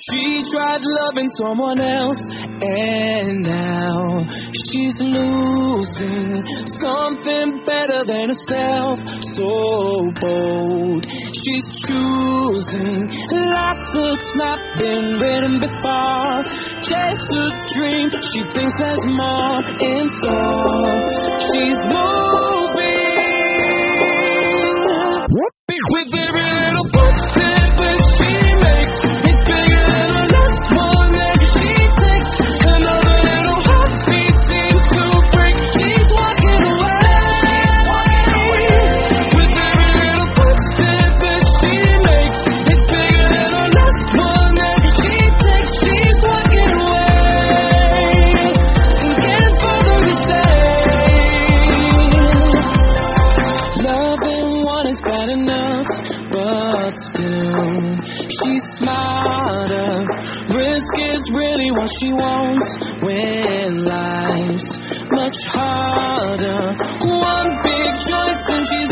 She tried loving someone else, and now she's losing something better than herself. So bold, she's choosing life that's not been written before. Chase a dream, she thinks there's more in store. She's moving with every little footstep that she makes. It's bigger than the last one that she takes. Another little heartbeat seems to break. She's walking away with every little footstep that she makes. It's bigger than the last one that she takes. She's walking away and getting further to stay. Loving one is bad enough, but still, she's smarter. Risk is really what she wants when life's much harder. One big choice and she's